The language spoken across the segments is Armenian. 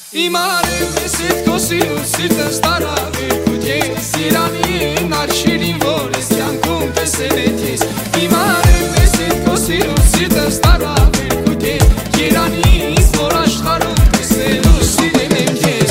Imare meset kosiu sirtën staravi kutjes Irani nar shirin vores janë kun peseletjes Imare meset kosiu sirtën staravi kutjes Irani zbora shtarun peselu shirin e mjes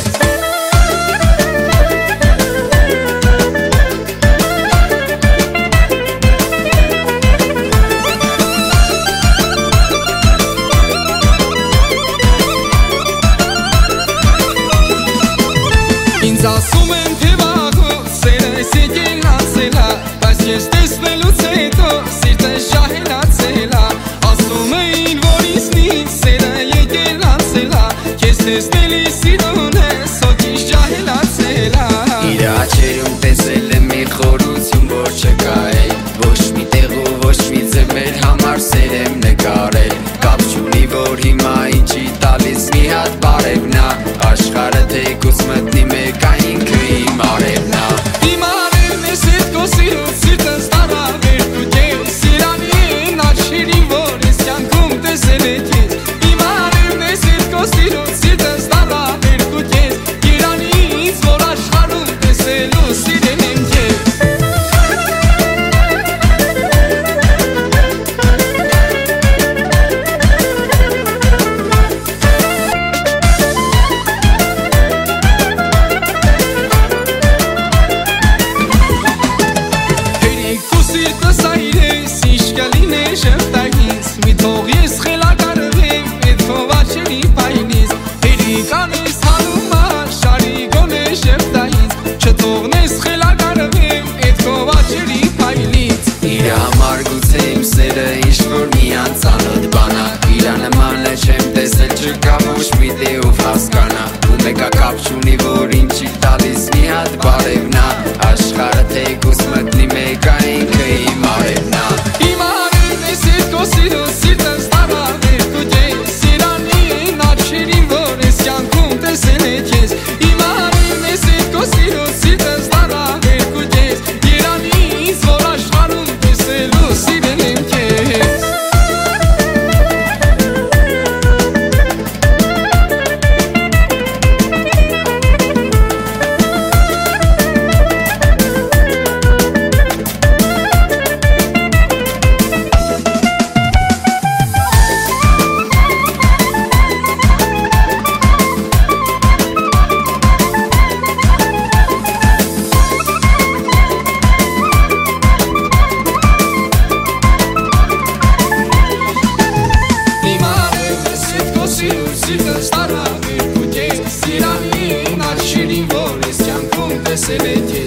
Asum em te vago, sera se gela sela, pas jes tesvelu ceto, sirte shahela cela. Asum in vorisni, sera ye gela sela, jes tesveli sidone, sotish jahela cela. Իրաչերում տեսել եմ մի խորություն, որ չկա է Ոչ մի տեղ ու ոչ մի ձև մեր համար սեր եմ նկարել Կապ չունի, որ հիմա ինչի տալիս մի հատ բարևն ա Աշխարհը թեկուզ մտնի մեկ ա ինքը իմ արևն ա Իմ արևն ես հետ կոսիրու սիրտն ստարավ երկու կես Իրանի ար շիրին, որ ես կյանքում տեսել է կես Իմ արևն ես հետ կոսիրու սիրտն ստարավ երկու կես Իրանից, որ աշխարհում տեսելու սիրել եմ կես Սիրտս այրես, իշկալին է շղտագից Մի թող ես խելակարվեմ, էդ խովաչերի պայնից Հերիկան ես հանումա, շարիկոն է շղտայից Չթողնես խելակարվեմ, էդ խովաչերի պայնից Իր համար գուցե իմ սերը ինչ-որ մի անծանոթ բան ա Իրա նման է չեմ տեսել, չկա ոչ մի դեով հասկանա Ու մեկա կապ չունի, որ ինչի տալիս մի հատ բարևն ա Աշխարհը թեկուզ մտնի մեկ ա ինքը իմ արևն ա Իմ արևն ես հետ կոսիրու սիրտն ստարավ երկու կես Իրանի ար շիրին, որ ես կյանքում տեսել է կես Իմ արևն ես հետ կոսիրու սիրտն ստարավ երկու կես Իրանից, որ աշխարհում տեսելու սիրել եմ կես Սիրտն ստարավ երկու կես Իրանի ար շիրին, որ ես կյանքում տեսել է կես